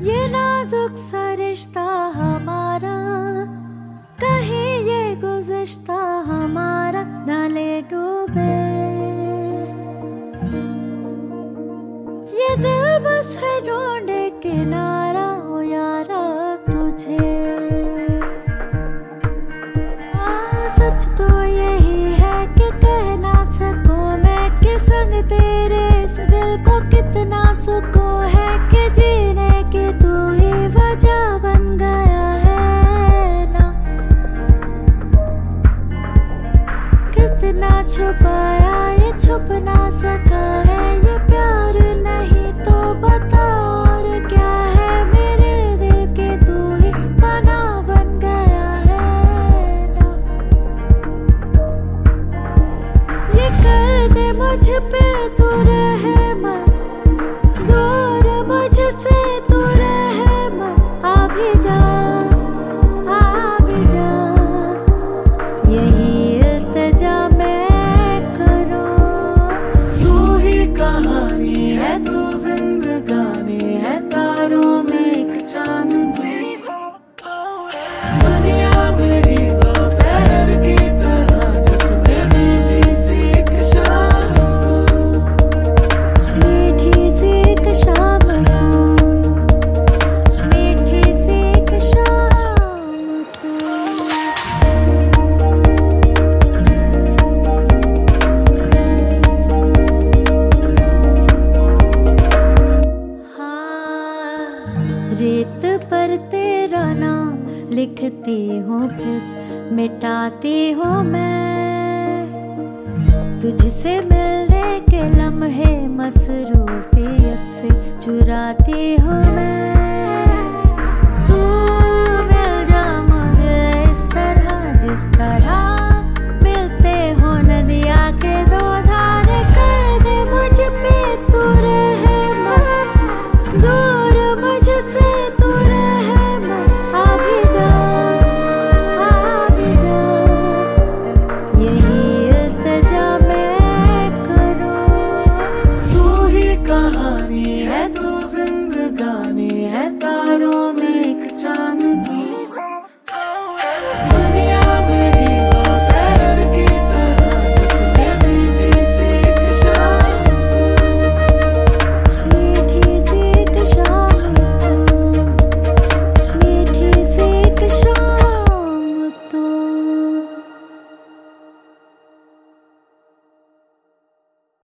ये नाजुक सा रिश्ता हमारा, कहीं ये गुज़िश्ता हमारा न ले डूबे। ये दिल बस है ढूंढे किनारा, ओ यारा तुझे। सच तो यही है कि कह ना सकूं मैं कि संग तेरे इस दिल को कितना सुकून है कि जीने की तू ही वजह बन गया है ना। कितना छुपाया ये छुप ना सका है, ये प्यार नहीं तो बता और क्या है। मेरे दिल के तू ही बना बन गया है ना। ये कर दे मुझ पे तू रहमत, दूर मुझसे तू रहमत। आ भी जा, आ भी जा, यही इल्तिजा मैं करूं। तू ही कहानी है, तू जिंदगानी है, तारों में एक चांद तू। दुनिया मेरी दोपहर की तरह जिसमें मीठी सी एक शाम तू। मीठी सी एक शाम तू, मीठी सी एक शाम तू। रेत पर तेरा नाम लिखती हूँ फिर मिटाती हूँ मैं। तुझसे मिलने के लम्हे मसरूफियत से चुराती हूँ मैं। तू मिल जा मुझे इस तरह जिस तरह मिलते हो नदिया के दो धारे। कर दे मुझ पे तू रहमत, दूर मुझसे तू रहमत। आ भी जा, आ भी जा, यही इल्तिजा मैं करूं। तू ही कहानी